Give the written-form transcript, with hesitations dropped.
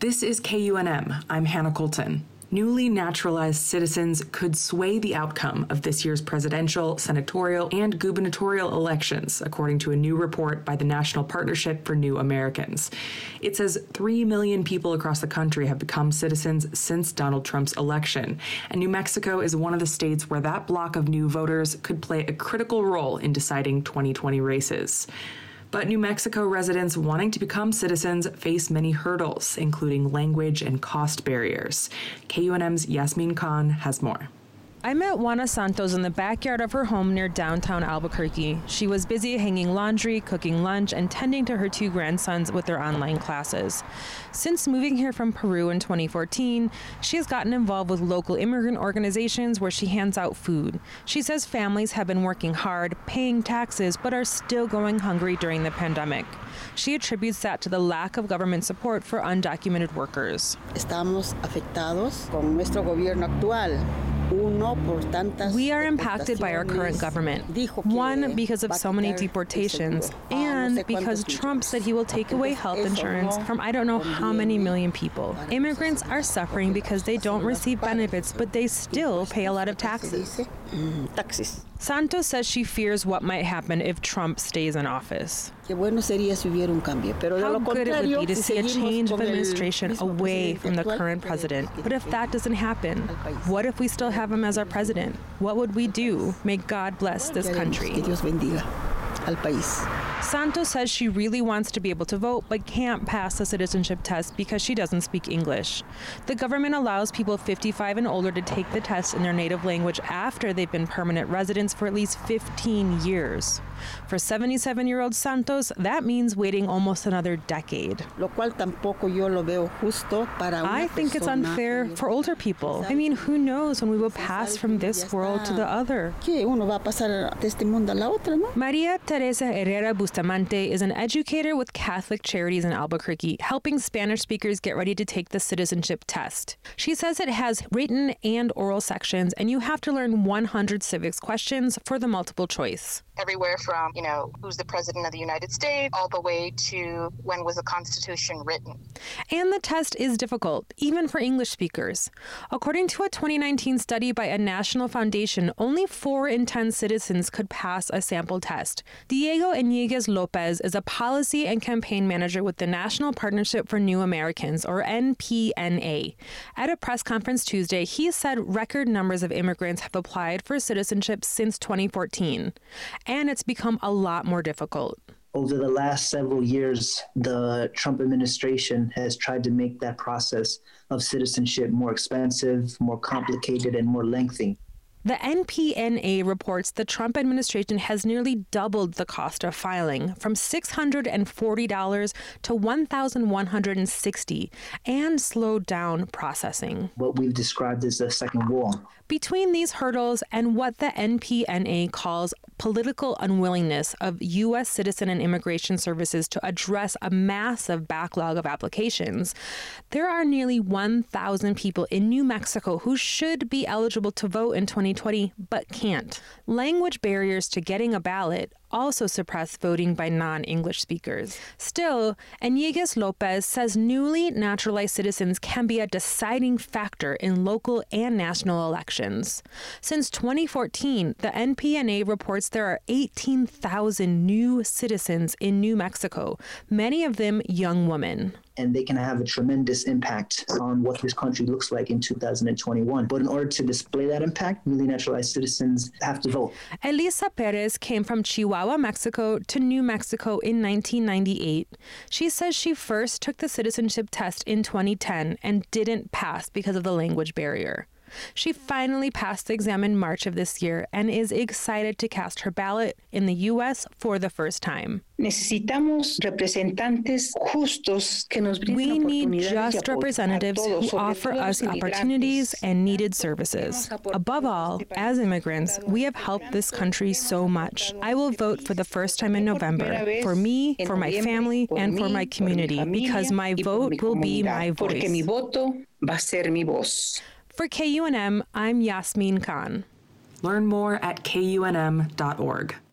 This is KUNM. I'm Hannah Colton. Newly naturalized citizens could sway the outcome of this year's presidential, senatorial, and gubernatorial elections, according to a new report by the National Partnership for New Americans. It says 3 million people across the country have become citizens since Donald Trump's election, and New Mexico is one of the states where that block of new voters could play a critical role in deciding 2020 races. But New Mexico residents wanting to become citizens face many hurdles, including language and cost barriers. KUNM's Yasmin Khan has more. I met Juana Santos in the backyard of her home near downtown Albuquerque. She was busy hanging laundry, cooking lunch, and tending to her 2 grandsons with their online classes. Since moving here from Peru in 2014, she has gotten involved with local immigrant organizations where she hands out food. She says families have been working hard, paying taxes, but are still going hungry during the pandemic. She attributes that to the lack of government support for undocumented workers. Estamos afectados con nuestro gobierno actual. We are impacted by our current government. One, because of so many deportations, and because Trump said he will take away health insurance from I don't know how many million people. Immigrants are suffering because they don't receive benefits, but they still pay a lot of taxes. Santos says she fears what might happen if Trump stays in office. How good it would be to see a change of administration away from the current president. But if that doesn't happen, what if we still have him as our president? What would we do? May God bless this country. Santos says she really wants to be able to vote, but can't pass the citizenship test because she doesn't speak English. The government allows people 55 and older to take the test in their native language after they've been permanent residents for at least 15 years. For 77-year-old Santos, that means waiting almost another decade. I think it's unfair for older people. I mean, who knows when we will pass from this world to the other? Maria Teresa Herrera Bustamante is an educator with Catholic Charities in Albuquerque, helping Spanish speakers get ready to take the citizenship test. She says it has written and oral sections, and you have to learn 100 civics questions for the multiple choice. Everywhere from, who's the president of the United States, all the way to when was the Constitution written. And the test is difficult, even for English speakers. According to a 2019 study by a national foundation, only 4 in 10 citizens could pass a sample test. Diego Iñiguez Lopez is a policy and campaign manager with the National Partnership for New Americans, or NPNA. At a press conference Tuesday, he said record numbers of immigrants have applied for citizenship since 2014. And it's become a lot more difficult. Over the last several years, the Trump administration has tried to make that process of citizenship more expensive, more complicated, and more lengthy. The NPNA reports the Trump administration has nearly doubled the cost of filing, from $640 to $1,160, and slowed down processing. What we've described as the second wall. Between these hurdles and what the NPNA calls political unwillingness of U.S. Citizen and Immigration Services to address a massive backlog of applications, there are nearly 1,000 people in New Mexico who should be eligible to vote in 2020 but can't. Language barriers to getting a ballot also suppress voting by non-English speakers. Still, Iñiguez Lopez says newly naturalized citizens can be a deciding factor in local and national elections. Since 2014, the NPNA reports there are 18,000 new citizens in New Mexico, many of them young women. And they can have a tremendous impact on what this country looks like in 2021. But in order to display that impact, newly naturalized citizens have to vote. Elisa Perez came from Chihuahua, Mexico to New Mexico in 1998. She says she first took the citizenship test in 2010 and didn't pass because of the language barrier. She finally passed the exam in March of this year and is excited to cast her ballot in the U.S. for the first time. Necesitamos representantes justos que nos brinden We need just representatives who offer us opportunities and needed services. Above all, as immigrants, we have helped this country so much. I will vote for the first time in November, for me, for my family, and for my community, because my vote will be my voice. For KUNM, I'm Yasmin Khan. Learn more at kunm.org.